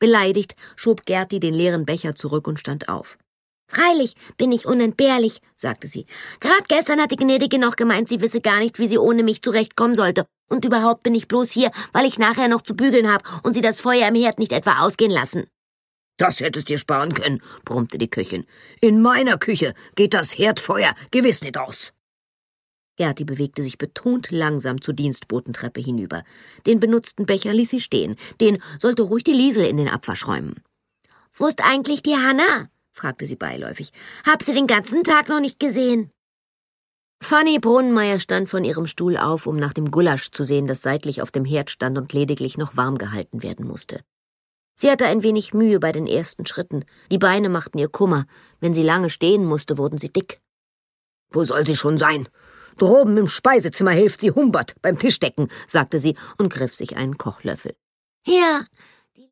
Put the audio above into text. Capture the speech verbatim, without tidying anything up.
Beleidigt schob Gerti den leeren Becher zurück und stand auf. »Freilich bin ich unentbehrlich«, sagte sie. »Gerade gestern hat die Gnädige noch gemeint, sie wisse gar nicht, wie sie ohne mich zurechtkommen sollte. Und überhaupt bin ich bloß hier, weil ich nachher noch zu bügeln habe und sie das Feuer im Herd nicht etwa ausgehen lassen.« »Das hättest dir sparen können«, brummte die Köchin. »In meiner Küche geht das Herdfeuer gewiss nicht aus.« Gerti bewegte sich betont langsam zur Dienstbotentreppe hinüber. Den benutzten Becher ließ sie stehen. Den sollte ruhig die Liesel in den Abwasch räumen. »Wo ist eigentlich die Hanna?« fragte sie beiläufig. »Hab sie den ganzen Tag noch nicht gesehen.« Fanny Brunnenmeier stand von ihrem Stuhl auf, um nach dem Gulasch zu sehen, das seitlich auf dem Herd stand und lediglich noch warm gehalten werden musste. Sie hatte ein wenig Mühe bei den ersten Schritten. Die Beine machten ihr Kummer. Wenn sie lange stehen musste, wurden sie dick. »Wo soll sie schon sein? Droben im Speisezimmer hilft sie Humbert beim Tischdecken«, sagte sie und griff sich einen Kochlöffel. »Hier,